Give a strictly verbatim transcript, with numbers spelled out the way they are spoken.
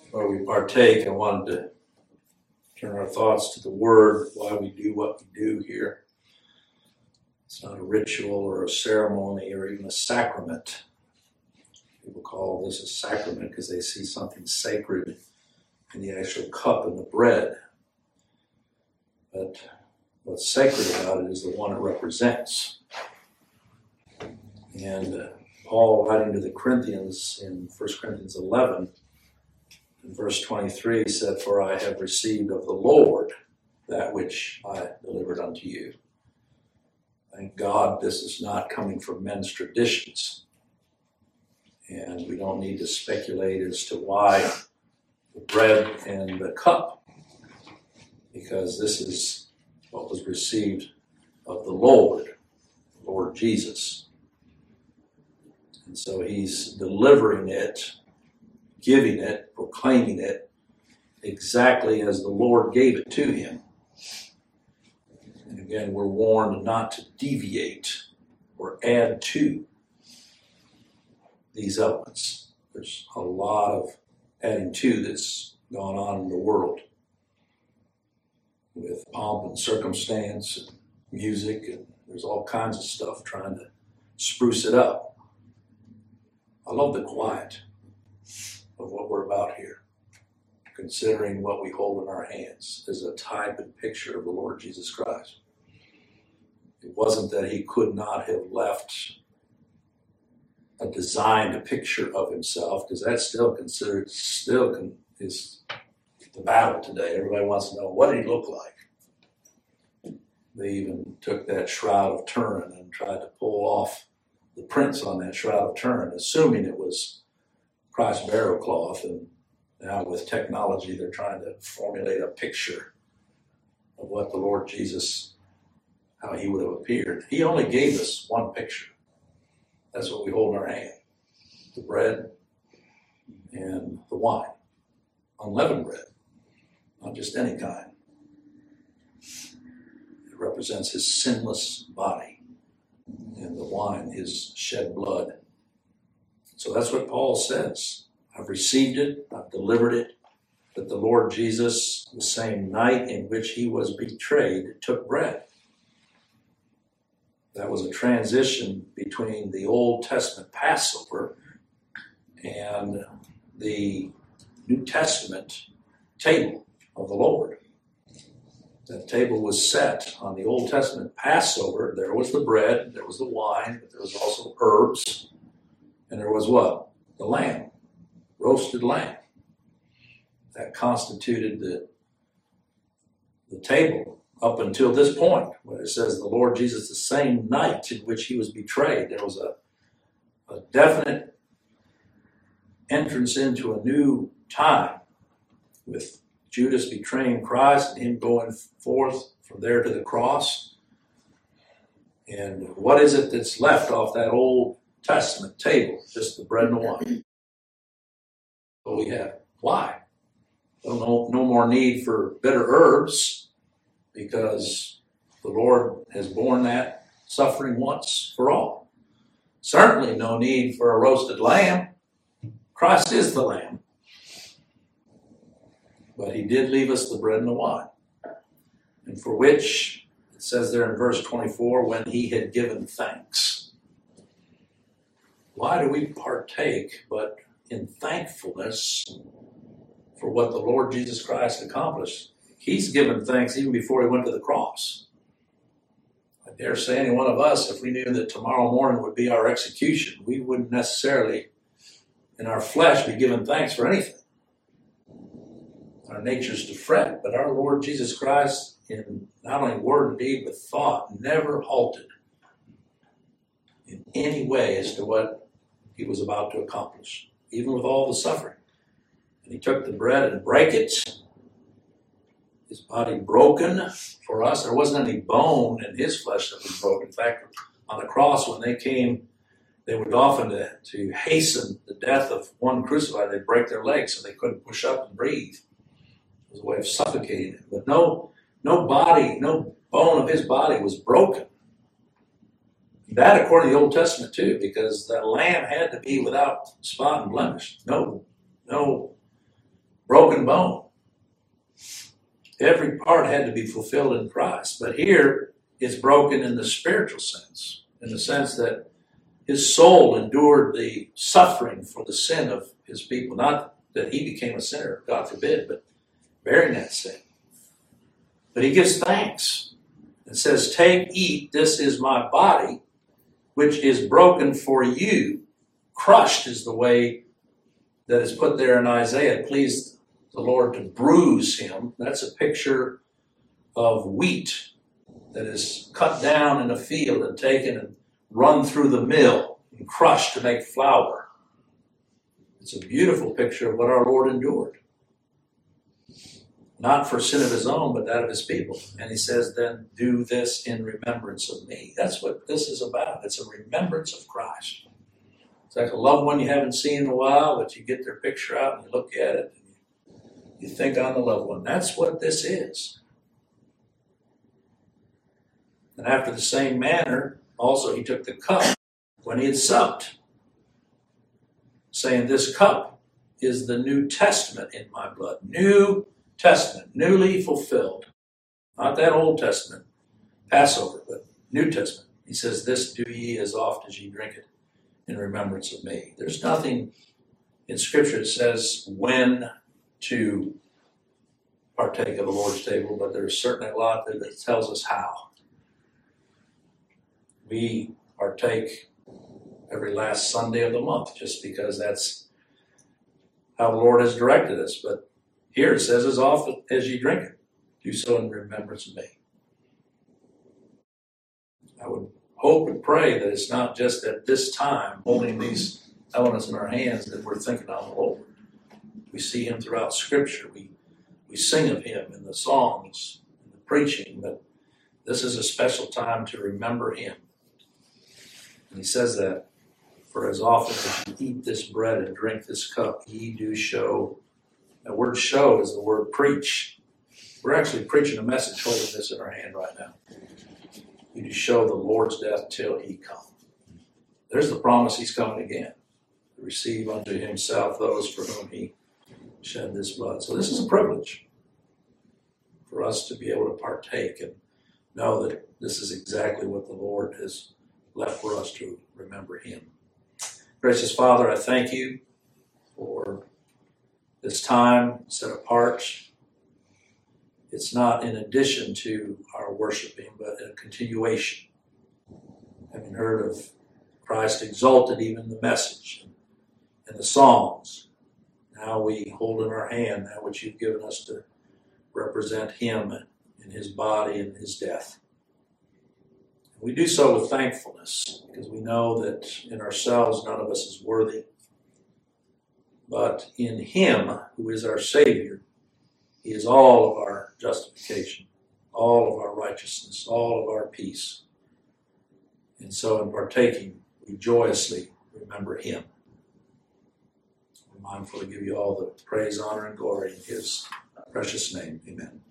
Before we partake, I wanted to turn our thoughts to the Word, why we do what we do here. It's not a ritual or a ceremony or even a sacrament. People call this a sacrament because they see something sacred in the actual cup and the bread. But what's sacred about it is the one it represents. And uh, Paul, writing to the Corinthians in First Corinthians eleven, in verse twenty-three, said, "For I have received of the Lord that which I delivered unto you." Thank God this is not coming from men's traditions. And we don't need to speculate as to why the bread and the cup, because this is what was received of the Lord, Lord Jesus. And so he's delivering it, giving it, proclaiming it exactly as the Lord gave it to him. And again, we're warned not to deviate or add to these elements. There's a lot of adding to that's gone on in the world with pomp and circumstance and music, and there's all kinds of stuff trying to spruce it up. I love the quiet of what we're about here, considering what we hold in our hands as a type and picture of the Lord Jesus Christ. It wasn't that he could not have left a designed a picture of himself, because that's still considered, still con, is the battle today. Everybody wants to know, what did he look like? They even took that shroud of Turin and tried to pull off the prints on that shroud of Turin, assuming it was Christ's burial cloth. And now with technology, they're trying to formulate a picture of what the Lord Jesus, how he would have appeared. He only gave us one picture. That's what we hold in our hand, the bread and the wine, unleavened bread, not just any kind. It represents his sinless body, and the wine, his shed blood. So that's what Paul says. I've received it, I've delivered it, that the Lord Jesus, the same night in which he was betrayed, took bread. That was a transition between the Old Testament Passover and the New Testament table of the Lord. That table was set on the Old Testament Passover. There was the bread, there was the wine, but there was also herbs, and there was what? The lamb, roasted lamb. That constituted the, the table up until this point, where it says the Lord Jesus, the same night in which he was betrayed. There was a, a definite entrance into a new time with Judas betraying Christ and him going forth from there to the cross. And what is it that's left off that Old Testament table? Just the bread and the wine. So we have. Why? Well, no, no more need for bitter herbs, because the Lord has borne that suffering once for all. Certainly no need for a roasted lamb. Christ is the lamb. But he did leave us the bread and the wine, and for which, it says there in verse twenty-four, when he had given thanks. Why do we partake but in thankfulness for what the Lord Jesus Christ accomplished? He's given thanks even before he went to the cross. I dare say any one of us, if we knew that tomorrow morning would be our execution, we wouldn't necessarily, in our flesh, be giving thanks for anything. Our nature's to fret, but our Lord Jesus Christ, in not only word and deed, but thought, never halted in any way as to what he was about to accomplish, even with all the suffering. And he took the bread and brake it, his body broken for us. There wasn't any bone in his flesh that was broken. In fact, on the cross, when they came, they would often, to, to hasten the death of one crucified, they'd break their legs so they couldn't push up and breathe. It was a way of suffocating him. But no, no body, no bone of his body was broken. That according to the Old Testament too, because that lamb had to be without spot and blemish. No, no broken bone. Every part had to be fulfilled in Christ. But here, it's broken in the spiritual sense, in the sense that his soul endured the suffering for the sin of his people. Not that he became a sinner, God forbid, but bearing that sin. But he gives thanks and says, take, eat, this is my body, which is broken for you. Crushed is the way that is put there in Isaiah. It pleased the Lord to bruise him. That's a picture of wheat that is cut down in a field and taken and run through the mill and crushed to make flour. It's a beautiful picture of what our Lord endured. Not for sin of his own, but that of his people. And he says, then do this in remembrance of me. That's what this is about. It's a remembrance of Christ. It's like a loved one you haven't seen in a while, but you get their picture out and you look at it and you think on the loved one. That's what this is. And after the same manner, also he took the cup when he had supped, saying, this cup is the New Testament in my blood. New Testament, newly fulfilled. Not that Old Testament, Passover, but New Testament. He says, this do ye as oft as ye drink it in remembrance of me. There's nothing in Scripture that says when to partake of the Lord's table, but there's certainly a lot there that tells us how. We partake every last Sunday of the month just because that's how the Lord has directed us. But here it says, as often as you drink it, do so in remembrance of me. I would hope and pray that it's not just at this time, holding these elements in our hands, that we're thinking on the Lord. We see him throughout Scripture. We, we sing of him in the songs, in the preaching, but this is a special time to remember him. And he says that, for as often as you eat this bread and drink this cup, ye do show. The word show is the word preach. We're actually preaching a message holding this in our hand right now. You do show the Lord's death till he come. There's the promise he's coming again. To receive unto himself those for whom he shed this blood. So this is a privilege for us to be able to partake and know that this is exactly what the Lord has left for us to remember him. Gracious Father, I thank you for this time set apart. It's not in addition to our worshiping, but a continuation. Having heard of Christ exalted, even the message and the songs, now we hold in our hand that which you've given us to represent him in his body and his death. We do so with thankfulness, because we know that in ourselves none of us is worthy. But in him, who is our Savior, he is all of our justification, all of our righteousness, all of our peace. And so in partaking, we joyously remember him. We're mindful to give you all the praise, honor, and glory in his precious name. Amen.